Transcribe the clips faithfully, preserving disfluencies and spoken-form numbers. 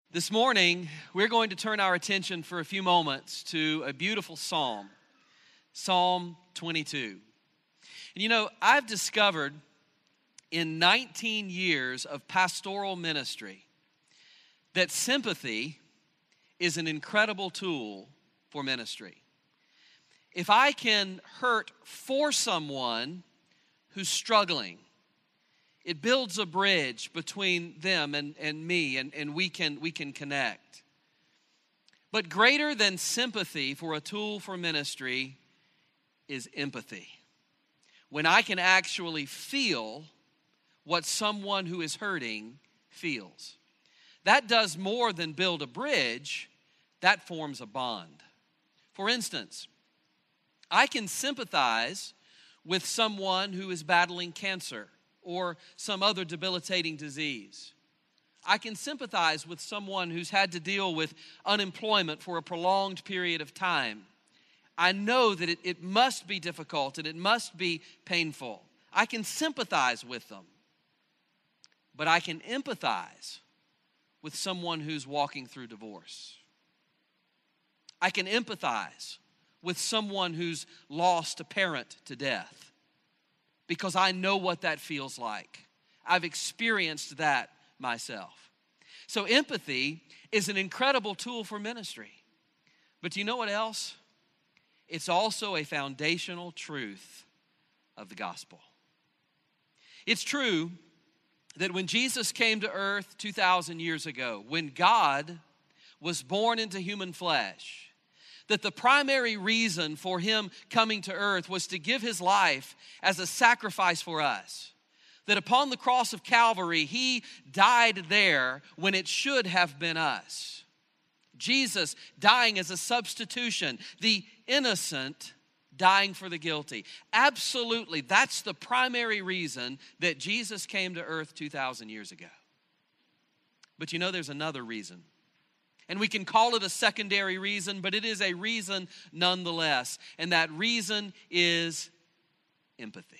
This morning, we're going to turn our attention for a few moments to a beautiful psalm, Psalm twenty-two. And you know, I've discovered in nineteen years of pastoral ministry that sympathy is an incredible tool for ministry. If I can hurt for someone who's struggling, it builds a bridge between them and, and me, and, and we can we can connect. But greater than sympathy for a tool for ministry is empathy. When I can actually feel what someone who is hurting feels. That does more than build a bridge, that forms a bond. For instance, I can sympathize with someone who is battling cancer or some other debilitating disease. I can sympathize with someone who's had to deal with unemployment for a prolonged period of time. I know that it, it must be difficult and it must be painful. I can sympathize with them. But I can empathize with someone who's walking through divorce. I can empathize with someone who's lost a parent to death, because I know what that feels like. I've experienced that myself. So empathy is an incredible tool for ministry. But do you know what else? It's also a foundational truth of the gospel. It's true that when Jesus came to earth two thousand years ago, when God was born into human flesh, that the primary reason for him coming to earth was to give his life as a sacrifice for us. That upon the cross of Calvary, he died there when it should have been us. Jesus dying as a substitution, the innocent dying for the guilty. Absolutely, that's the primary reason that Jesus came to earth two thousand years ago. But you know, there's another reason. And we can call it a secondary reason, but it is a reason nonetheless. And that reason is empathy.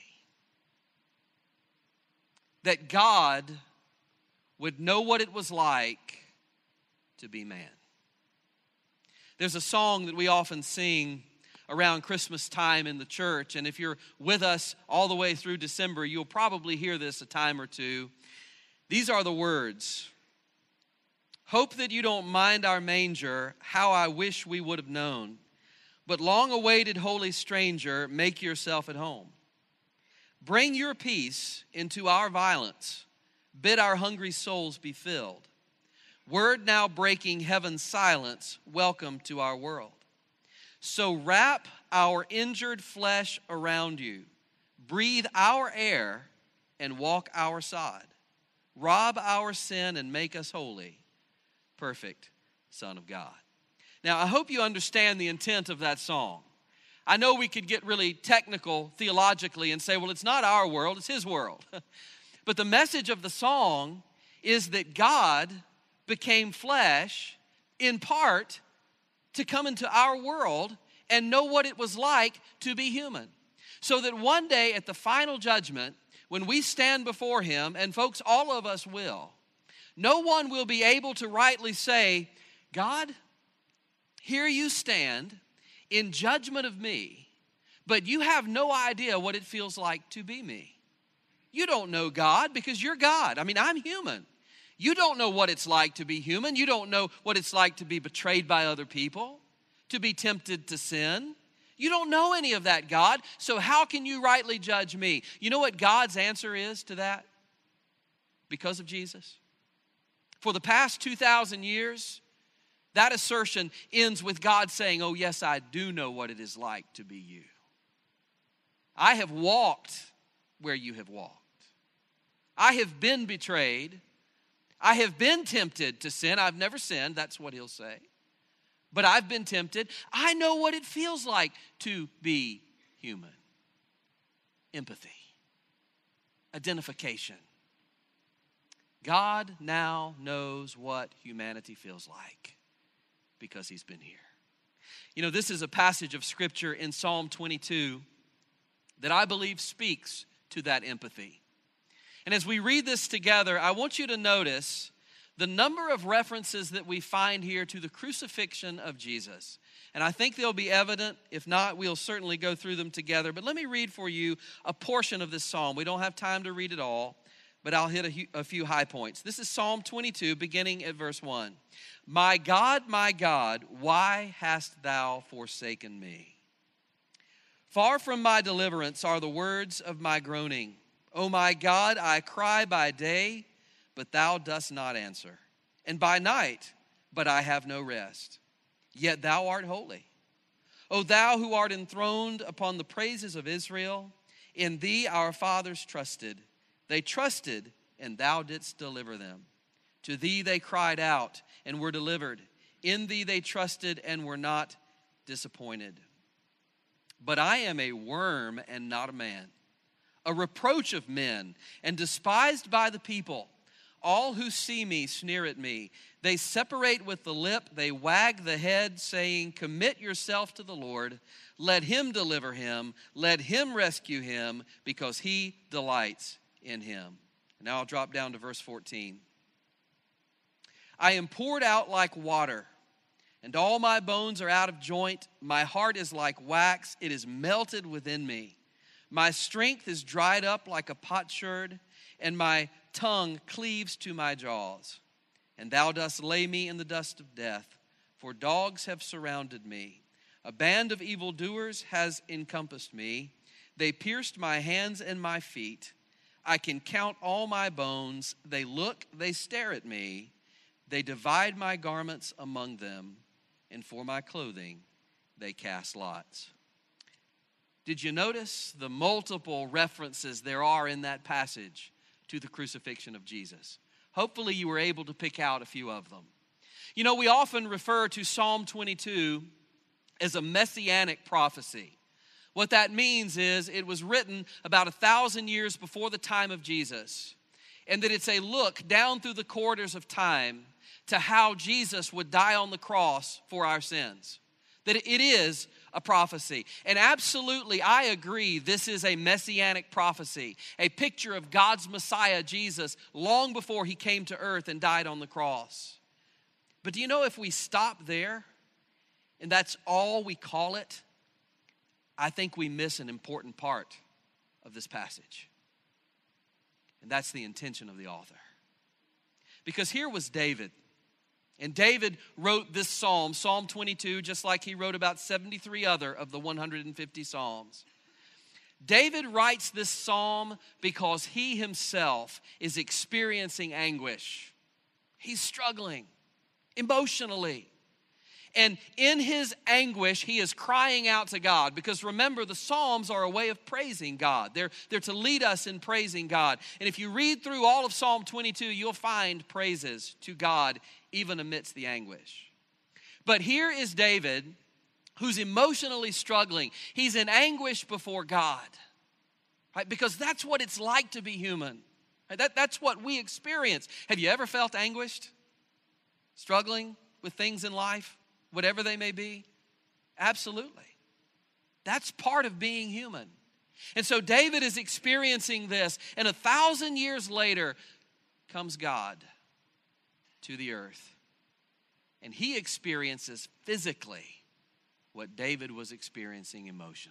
That God would know what it was like to be man. There's a song that we often sing around Christmas time in the church. And if you're with us all the way through December, you'll probably hear this a time or two. These are the words. Hope that you don't mind our manger, how I wish we would have known. But long-awaited holy stranger, make yourself at home. Bring your peace into our violence. Bid our hungry souls be filled. Word now breaking heaven's silence, welcome to our world. So wrap our injured flesh around you. Breathe our air and walk our sod. Rob our sin and make us holy. Perfect Son of God. Now, I hope you understand the intent of that song. I know we could get really technical theologically and say, well, it's not our world, it's his world. But the message of the song is that God became flesh in part to come into our world and know what it was like to be human. So that one day at the final judgment, when we stand before him, and folks, all of us will, no one will be able to rightly say, God, here you stand in judgment of me, but you have no idea what it feels like to be me. You don't know God because you're God. I mean, I'm human. You don't know what it's like to be human. You don't know what it's like to be betrayed by other people, to be tempted to sin. You don't know any of that, God. So how can you rightly judge me? You know what God's answer is to that? Because of Jesus. For the past two thousand years, that assertion ends with God saying, oh, yes, I do know what it is like to be you. I have walked where you have walked. I have been betrayed. I have been tempted to sin. I've never sinned. That's what he'll say. But I've been tempted. I know what it feels like to be human. Empathy. Identification. God now knows what humanity feels like because he's been here. You know, this is a passage of scripture in Psalm twenty-two that I believe speaks to that empathy. And as we read this together, I want you to notice the number of references that we find here to the crucifixion of Jesus. And I think they'll be evident. If not, we'll certainly go through them together. But let me read for you a portion of this psalm. We don't have time to read it all, but I'll hit a, a few high points. This is Psalm twenty-two, beginning at verse one. My God, my God, why hast thou forsaken me? Far from my deliverance are the words of my groaning. O my God, I cry by day, but thou dost not answer, and by night, but I have no rest. Yet thou art holy. O thou who art enthroned upon the praises of Israel, in thee our fathers trusted. They trusted, and thou didst deliver them. To thee they cried out, and were delivered. In thee they trusted, and were not disappointed. But I am a worm and not a man, a reproach of men, and despised by the people. All who see me sneer at me. They separate with the lip, they wag the head, saying, commit yourself to the Lord. Let him deliver him. Let him rescue him, because he delights in him. Now I'll drop down to verse fourteen. I am poured out like water, and all my bones are out of joint. My heart is like wax. It is melted within me. My strength is dried up like a potsherd, and my tongue cleaves to my jaws. And thou dost lay me in the dust of death, for dogs have surrounded me. A band of evildoers has encompassed me. They pierced my hands and my feet. I can count all my bones. They look, they stare at me. They divide my garments among them, and for my clothing they cast lots. Did you notice the multiple references there are in that passage to the crucifixion of Jesus? Hopefully you were able to pick out a few of them. You know, we often refer to Psalm twenty-two as a messianic prophecy. What that means is it was written about a thousand years before the time of Jesus, and that it's a look down through the corridors of time to how Jesus would die on the cross for our sins. That it is a prophecy. And absolutely, I agree, this is a messianic prophecy, a picture of God's Messiah, Jesus, long before he came to earth and died on the cross. But do you know, if we stop there, and that's all we call it, I think we miss an important part of this passage. And that's the intention of the author. Because here was David. And David wrote this psalm, Psalm twenty-two, just like he wrote about seventy-three other of the one hundred fifty psalms. David writes this psalm because he himself is experiencing anguish. He's struggling emotionally. And in his anguish, he is crying out to God. Because remember, the Psalms are a way of praising God. They're, they're to lead us in praising God. And if you read through all of Psalm twenty-two, you'll find praises to God even amidst the anguish. But here is David, who's emotionally struggling. He's in anguish before God. Right? Because that's what it's like to be human. Right? That, that's what we experience. Have you ever felt anguished? Struggling with things in life? Whatever they may be? Absolutely. That's part of being human. And so David is experiencing this, and a thousand years later comes God to the earth. And he experiences physically what David was experiencing emotionally.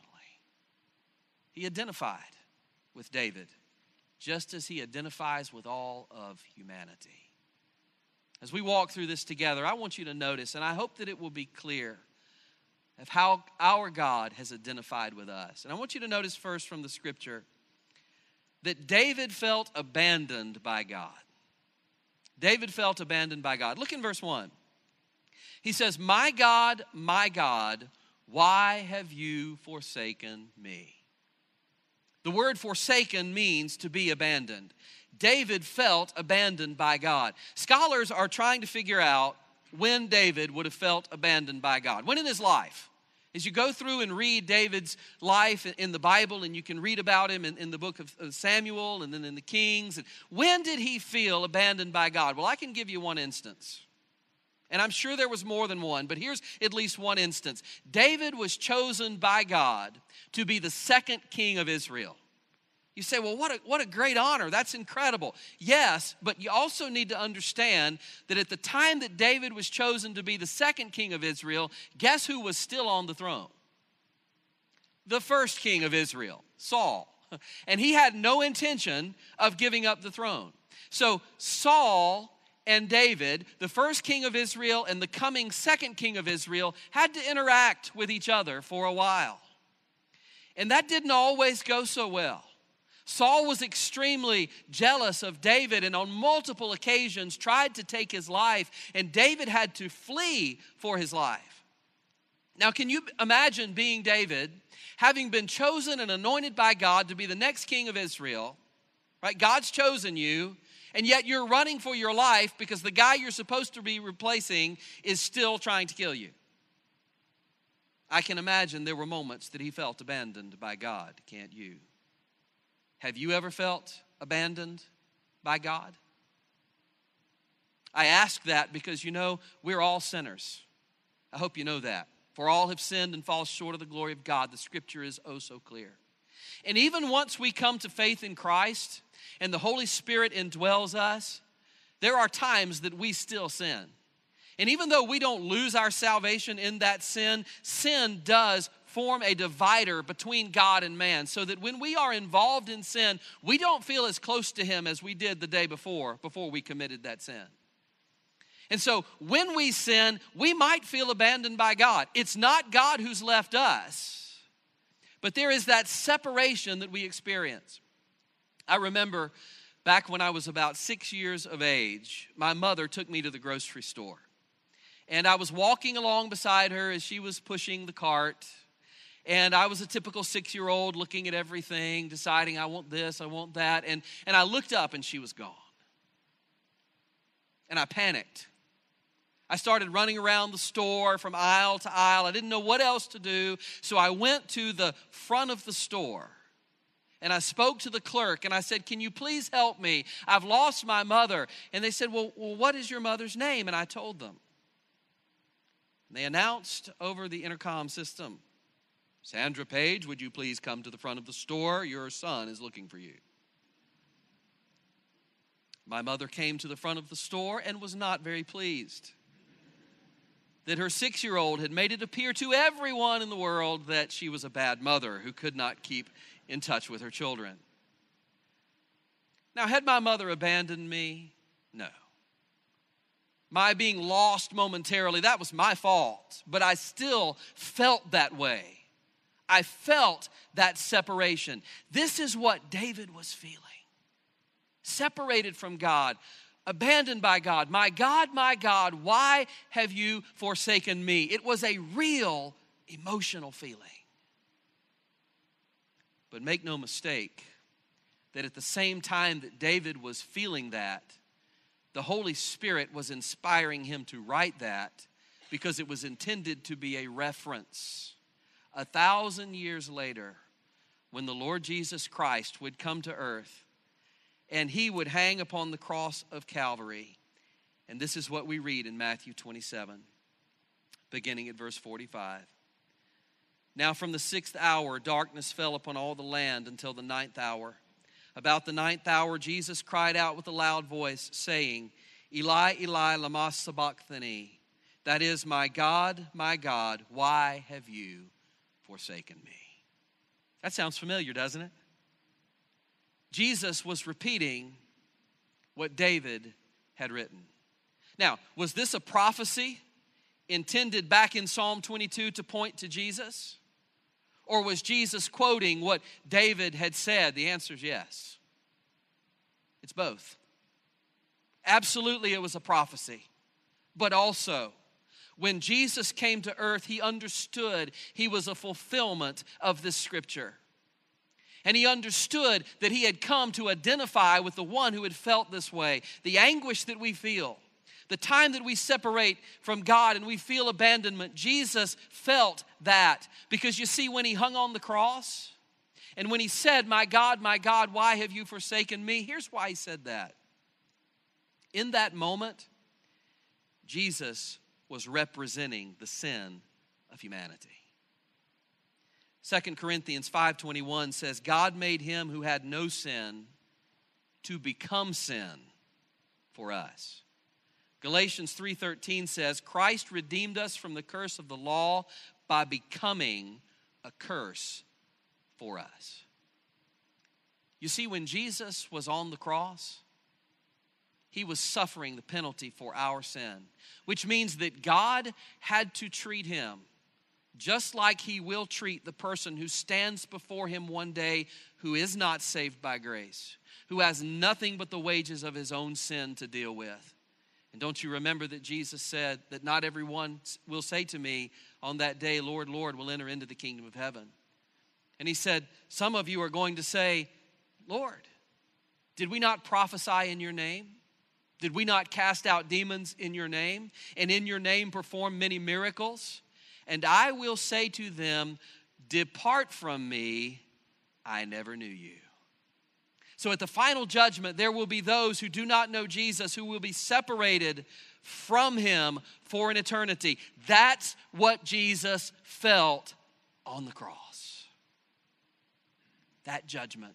He identified with David, just as he identifies with all of humanity. As we walk through this together, I want you to notice, and I hope that it will be clear, of how our God has identified with us. And I want you to notice first from the scripture that David felt abandoned by God. David felt abandoned by God. Look in verse one. He says, "My God, my God, why have you forsaken me?" The word forsaken means to be abandoned. David felt abandoned by God. Scholars are trying to figure out when David would have felt abandoned by God. When in his life? As you go through and read David's life in the Bible, and you can read about him in, in the book of Samuel and then in the Kings. And when did he feel abandoned by God? Well, I can give you one instance. And I'm sure there was more than one, but here's at least one instance. David was chosen by God to be the second king of Israel. You say, well, what a, what a great honor. That's incredible. Yes, but you also need to understand that at the time that David was chosen to be the second king of Israel, guess who was still on the throne? The first king of Israel, Saul. And he had no intention of giving up the throne. So Saul and David, the first king of Israel and the coming second king of Israel, had to interact with each other for a while. And that didn't always go so well. Saul was extremely jealous of David and on multiple occasions tried to take his life, and David had to flee for his life. Now, can you imagine being David, having been chosen and anointed by God to be the next king of Israel, right? God's chosen you, and yet you're running for your life because the guy you're supposed to be replacing is still trying to kill you. I can imagine there were moments that he felt abandoned by God, can't you? Have you ever felt abandoned by God? I ask that because, you know, we're all sinners. I hope you know that. For all have sinned and fall short of the glory of God. The scripture is oh so clear. And even once we come to faith in Christ and the Holy Spirit indwells us, there are times that we still sin. And even though we don't lose our salvation in that sin, sin does form a divider between God and man, so that when we are involved in sin, we don't feel as close to him as we did the day before, before we committed that sin. And so when we sin, we might feel abandoned by God. It's not God who's left us, but there is that separation that we experience. I remember back when I was about six years of age, my mother took me to the grocery store. And I was walking along beside her as she was pushing the cart. And I was a typical six-year-old looking at everything, deciding I want this, I want that. And, and I looked up and she was gone. And I panicked. I started running around the store from aisle to aisle. I didn't know what else to do. So I went to the front of the store. And I spoke to the clerk and I said, can you please help me? I've lost my mother. And they said, well, well what is your mother's name? And I told them. And they announced over the intercom system, Sandra Page, would you please come to the front of the store? Your son is looking for you. My mother came to the front of the store and was not very pleased that her six-year-old had made it appear to everyone in the world that she was a bad mother who could not keep in touch with her children. Now, had my mother abandoned me? No. My being lost momentarily, that was my fault, but I still felt that way. I felt that separation. This is what David was feeling. Separated from God, abandoned by God. My God, my God, why have you forsaken me? It was a real emotional feeling. But make no mistake that at the same time that David was feeling that, the Holy Spirit was inspiring him to write that because it was intended to be a reference. A thousand years later, when the Lord Jesus Christ would come to earth and he would hang upon the cross of Calvary. And this is what we read in Matthew twenty-seven, beginning at verse forty-five. Now from the sixth hour, darkness fell upon all the land until the ninth hour. About the ninth hour, Jesus cried out with a loud voice, saying, Eli, Eli, lama sabachthani. That is, my God, my God, why have you forsaken me? That sounds familiar, doesn't it? Jesus was repeating what David had written. Now, was this a prophecy intended back in Psalm twenty-two to point to Jesus? Or was Jesus quoting what David had said? The answer is yes. It's both. Absolutely, it was a prophecy. But also, when Jesus came to earth, he understood he was a fulfillment of this scripture. And he understood that he had come to identify with the one who had felt this way. The anguish that we feel, the time that we separate from God and we feel abandonment, Jesus felt that. Because you see, when he hung on the cross and when he said, my God, my God, why have you forsaken me? Here's why he said that. In that moment, Jesus was representing the sin of humanity. Second Corinthians five twenty-one says, God made him who had no sin to become sin for us. Galatians three thirteen says, Christ redeemed us from the curse of the law by becoming a curse for us. You see, when Jesus was on the cross, he was suffering the penalty for our sin, which means that God had to treat him just like he will treat the person who stands before him one day who is not saved by grace, who has nothing but the wages of his own sin to deal with. And don't you remember that Jesus said that not everyone will say to me on that day, Lord, Lord, will enter into the kingdom of heaven. And he said, some of you are going to say, Lord, did we not prophesy in your name? Did we not cast out demons in your name? And in your name perform many miracles? And I will say to them, depart from me, I never knew you. So at the final judgment, there will be those who do not know Jesus, who will be separated from him for an eternity. That's what Jesus felt on the cross. That judgment.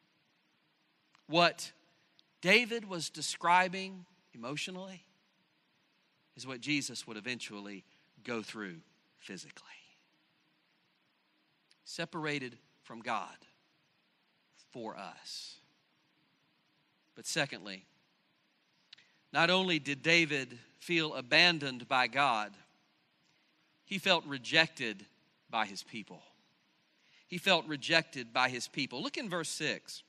What David was describing emotionally is what Jesus would eventually go through physically. Separated from God for us. But secondly, not only did David feel abandoned by God, he felt rejected by his people. He felt rejected by his people. Look in verse six.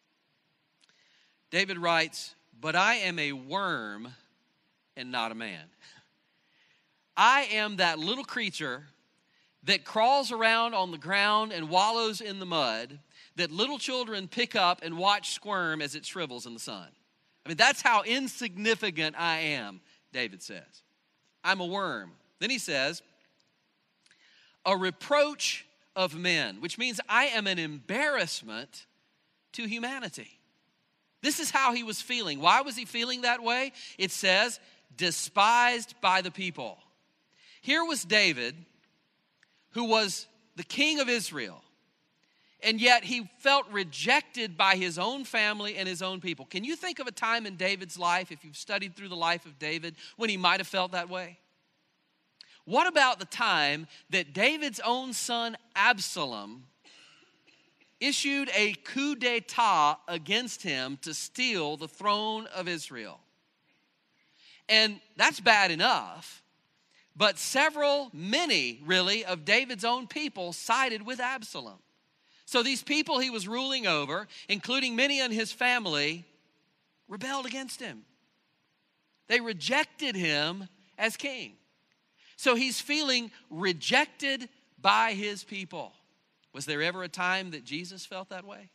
David writes, but I am a worm and not a man. I am that little creature that crawls around on the ground and wallows in the mud that little children pick up and watch squirm as it shrivels in the sun. I mean, that's how insignificant I am, David says. I'm a worm. Then he says, a reproach of men, which means I am an embarrassment to humanity. This is how he was feeling. Why was he feeling that way? It says, despised by the people. Here was David, who was the king of Israel, and yet he felt rejected by his own family and his own people. Can you think of a time in David's life, if you've studied through the life of David, when he might have felt that way? What about the time that David's own son Absalom issued a coup d'etat against him to steal the throne of Israel? And that's bad enough, but several, many really, of David's own people sided with Absalom. So these people he was ruling over, including many in his family, rebelled against him. They rejected him as king. So he's feeling rejected by his people. Was there ever a time that Jesus felt that way?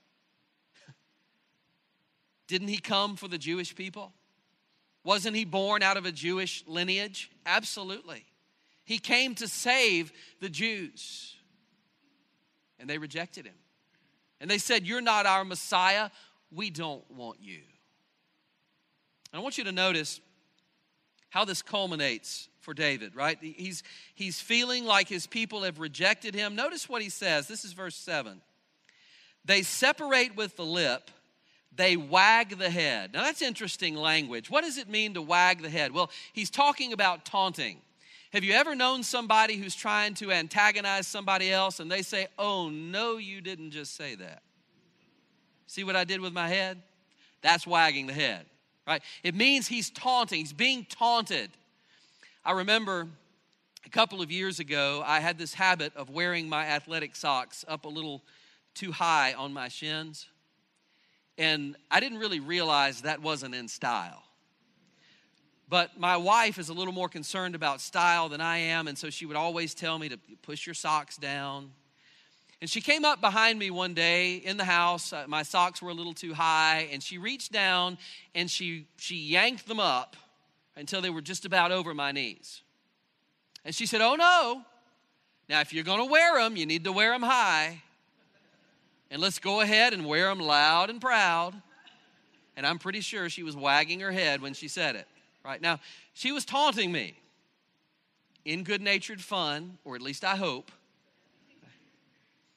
Didn't he come for the Jewish people? Wasn't he born out of a Jewish lineage? Absolutely. He came to save the Jews. And they rejected him. And they said, you're not our Messiah. We don't want you. And I want you to notice how this culminates for David, right? He's, he's feeling like his people have rejected him. Notice what he says. This is verse seven. They separate with the lip. They wag the head. Now that's interesting language. What does it mean to wag the head? Well, he's talking about taunting. Have you ever known somebody who's trying to antagonize somebody else and they say, oh, no, you didn't just say that? See what I did with my head? That's wagging the head, right? It means he's taunting. He's being taunted. I remember a couple of years ago, I had this habit of wearing my athletic socks up a little too high on my shins. And I didn't really realize that wasn't in style. But my wife is a little more concerned about style than I am, and so she would always tell me to push your socks down. And she came up behind me one day in the house. Uh, my socks were a little too high, and she reached down and she, she yanked them up until they were just about over my knees. And she said, oh no, now if you're going to wear them, you need to wear them high. And let's go ahead and wear them loud and proud. And I'm pretty sure she was wagging her head when she said it. Right now, she was taunting me in good-natured fun, or at least I hope.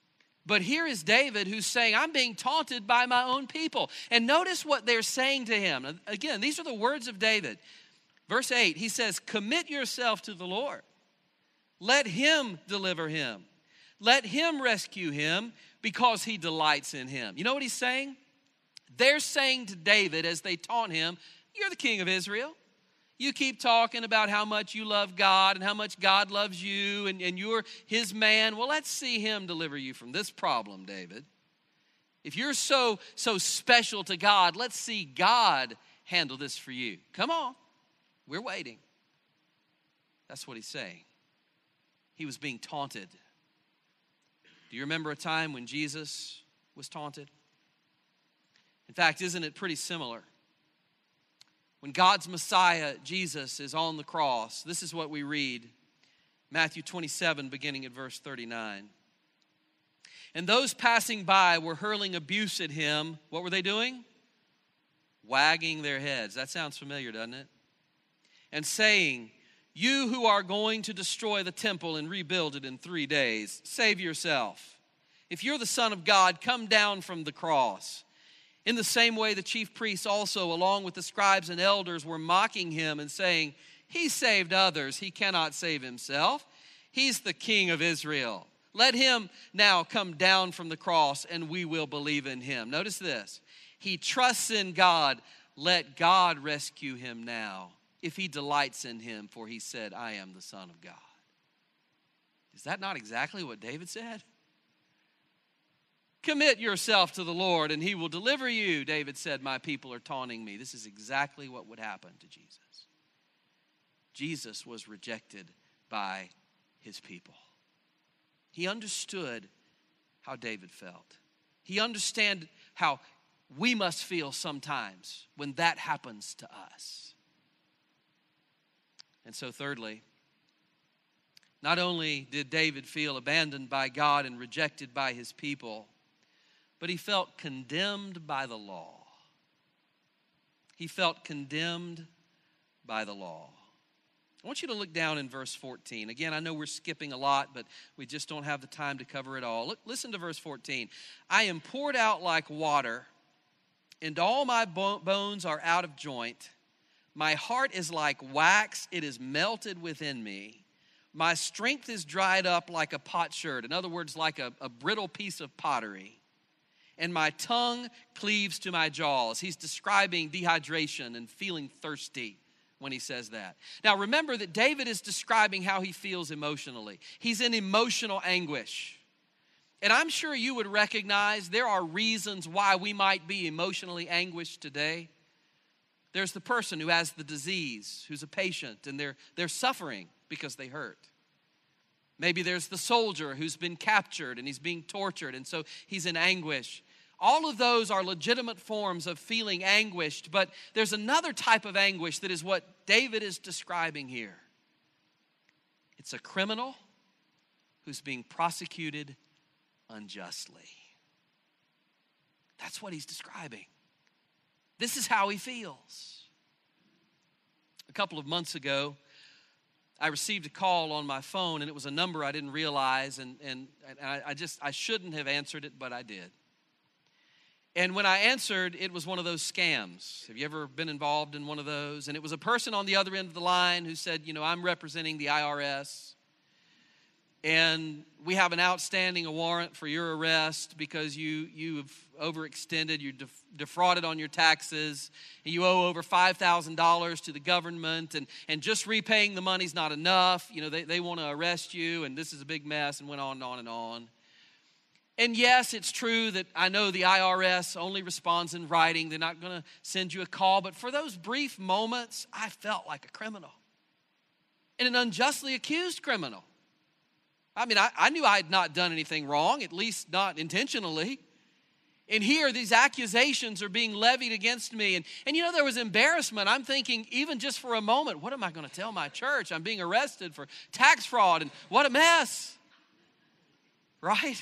But here is David who's saying, I'm being taunted by my own people. And notice what they're saying to him. Again, these are the words of David. Verse eight, he says, commit yourself to the Lord. Let him deliver him. Let him rescue him because he delights in him. You know what he's saying? They're saying to David as they taunt him, you're the king of Israel. You keep talking about how much you love God and how much God loves you and, and you're his man. Well, let's see him deliver you from this problem, David. If you're so, so special to God, let's see God handle this for you. Come on. We're waiting. That's what he's saying. He was being taunted. Do you remember a time when Jesus was taunted? In fact, isn't it pretty similar? When God's Messiah, Jesus, is on the cross, this is what we read. Matthew twenty-seven, beginning at verse thirty-nine. And those passing by were hurling abuse at him. What were they doing? Wagging their heads. That sounds familiar, doesn't it? And saying, you who are going to destroy the temple and rebuild it in three days, save yourself. If you're the Son of God, come down from the cross. In the same way, the chief priests also, along with the scribes and elders, were mocking him and saying, he saved others, he cannot save himself. He's the King of Israel. Let him now come down from the cross and we will believe in him. Notice this. He trusts in God. Let God rescue him now, if he delights in him, for he said, I am the Son of God. Is that not exactly what David said? Commit yourself to the Lord and he will deliver you. David said, my people are taunting me. This is exactly what would happen to Jesus. Jesus was rejected by his people. He understood how David felt. He understood how we must feel sometimes when that happens to us. And so thirdly, not only did David feel abandoned by God and rejected by his people, but he felt condemned by the law. He felt condemned by the law. I want you to look down in verse fourteen. Again, I know we're skipping a lot, but we just don't have the time to cover it all. Look, listen to verse fourteen. I am poured out like water, and all my bones are out of joint. My heart is like wax, it is melted within me. My strength is dried up like a potsherd. In other words, like a, a brittle piece of pottery. And my tongue cleaves to my jaws. He's describing dehydration and feeling thirsty when he says that. Now remember that David is describing how he feels emotionally. He's in emotional anguish. And I'm sure you would recognize there are reasons why we might be emotionally anguished today. There's the person who has the disease, who's a patient, and they're, they're suffering because they hurt. Maybe there's the soldier who's been captured and he's being tortured, and so he's in anguish. All of those are legitimate forms of feeling anguished, but there's another type of anguish that is what David is describing here. It's a criminal who's being prosecuted unjustly. That's what he's describing. This is how he feels. A couple of months ago, I received a call on my phone, and it was a number I didn't realize, and, and, and I, I just, I shouldn't have answered it, but I did. And when I answered, it was one of those scams. Have you ever been involved in one of those? And it was a person on the other end of the line who said, you know, I'm representing the I R S, and we have an outstanding warrant for your arrest because you, you've overextended, you def- defrauded on your taxes, and you owe over five thousand dollars to the government, and, and just repaying the money's not enough. You know, they, they want to arrest you, and this is a big mess, and went on and on and on. And yes, it's true that I know the I R S only responds in writing. They're not going to send you a call. But for those brief moments, I felt like a criminal. And an unjustly accused criminal. I mean, I, I knew I had not done anything wrong, at least not intentionally. And here, these accusations are being levied against me. And, and you know, there was embarrassment. I'm thinking, even just for a moment, what am I going to tell my church? I'm being arrested for tax fraud, and what a mess. Right?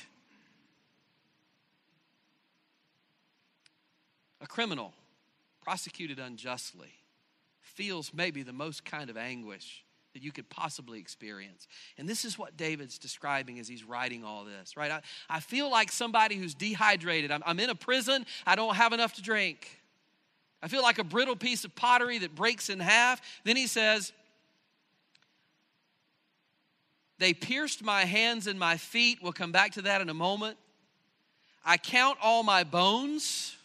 A criminal prosecuted unjustly feels maybe the most kind of anguish that you could possibly experience. And this is what David's describing as he's writing all this, right? I, I feel like somebody who's dehydrated. I'm, I'm in a prison. I don't have enough to drink. I feel like a brittle piece of pottery that breaks in half. Then he says, they pierced my hands and my feet. We'll come back to that in a moment. I count all my bones.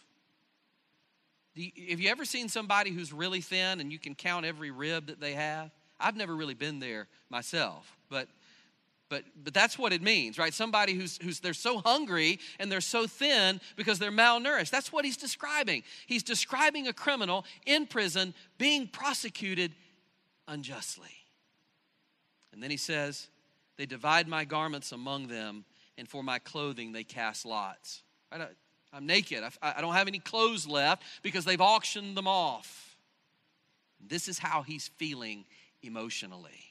Do you, have you ever seen somebody who's really thin and you can count every rib that they have? I've never really been there myself, but but but that's what it means, right? Somebody who's who's they're so hungry and they're so thin because they're malnourished. That's what he's describing. He's describing a criminal in prison being prosecuted unjustly. And then he says, they divide my garments among them, and for my clothing they cast lots. Right? I, I'm naked. I, I don't have any clothes left because they've auctioned them off. This is how he's feeling emotionally.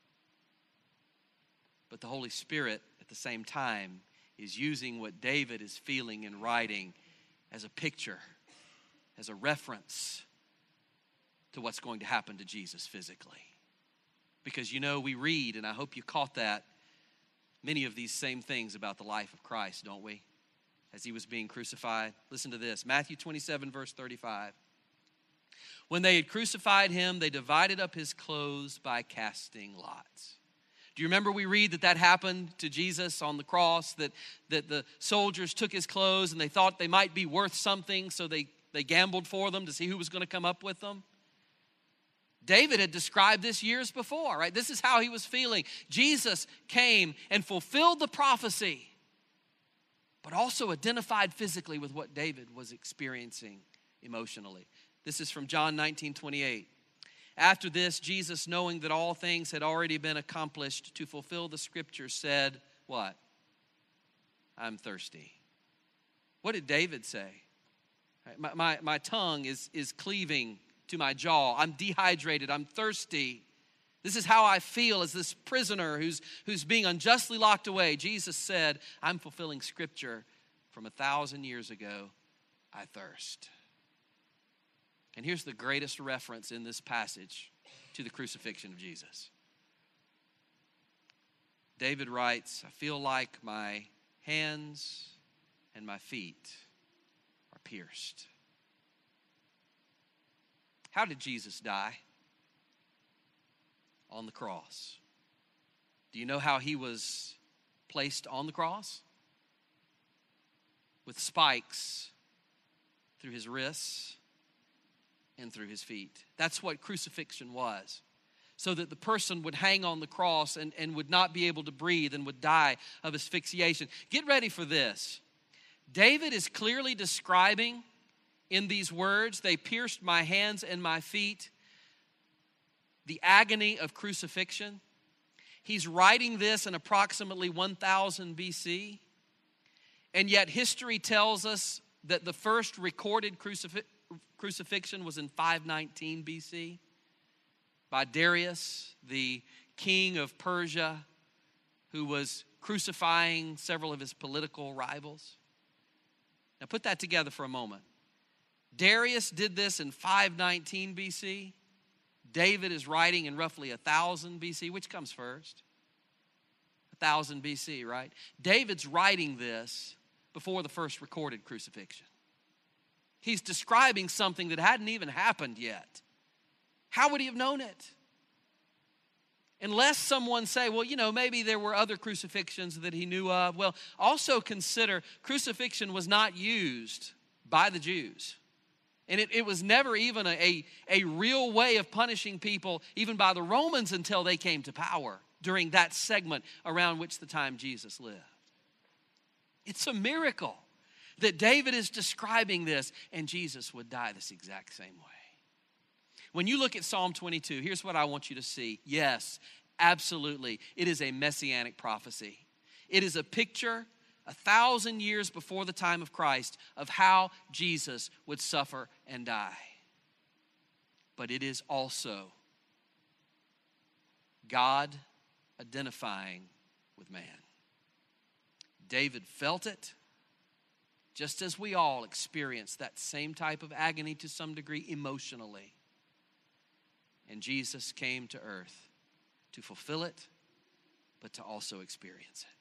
But the Holy Spirit at the same time is using what David is feeling and writing as a picture, as a reference to what's going to happen to Jesus physically. Because you know, we read, and I hope you caught that, many of these same things about the life of Christ, don't we? As he was being crucified. Listen to this, Matthew twenty-seven, verse thirty-five. When they had crucified him, they divided up his clothes by casting lots. Do you remember we read that that happened to Jesus on the cross, that, that the soldiers took his clothes and they thought they might be worth something, so they, they gambled for them to see who was going to come up with them? David had described this years before, right? This is how he was feeling. Jesus came and fulfilled the prophecy, but also identified physically with what David was experiencing emotionally. This is from John nineteen twenty-eight. After this, Jesus, knowing that all things had already been accomplished to fulfill the scriptures, said, what? I'm thirsty. What did David say? My, my, my tongue is, is cleaving to my jaw. I'm dehydrated. I'm thirsty. This is how I feel as this prisoner who's, who's being unjustly locked away. Jesus said, I'm fulfilling scripture from a thousand years ago. I thirst. And here's the greatest reference in this passage to the crucifixion of Jesus. David writes, I feel like my hands and my feet are pierced. How did Jesus die? On the cross. Do you know how he was placed on the cross? With spikes through his wrists and through his feet. That's what crucifixion was. So that the person would hang on the cross and, and would not be able to breathe and would die of asphyxiation. Get ready for this. David is clearly describing in these words, they pierced my hands and my feet, the agony of crucifixion. He's writing this in approximately one thousand B C. And yet history tells us that the first recorded crucif- crucifixion was in five nineteen B C by Darius, the king of Persia, who was crucifying several of his political rivals. Now put that together for a moment. Darius did this in five nineteen B C. David is writing in roughly one thousand B C. Which comes first? one thousand B C, right? David's writing this before the first recorded crucifixion. He's describing something that hadn't even happened yet. How would he have known it? Unless someone say, well, you know, maybe there were other crucifixions that he knew of. Well, also consider crucifixion was not used by the Jews. And it, it was never even a, a, a real way of punishing people, even by the Romans, until they came to power during that segment around which the time Jesus lived. It's a miracle that David is describing this, and Jesus would die this exact same way. When you look at Psalm twenty-two, here's what I want you to see. Yes, absolutely, it is a messianic prophecy. It is a picture a thousand years before the time of Christ of how Jesus would suffer and die. But it is also God identifying with man. David felt it, just as we all experience that same type of agony to some degree emotionally. And Jesus came to earth to fulfill it, but to also experience it.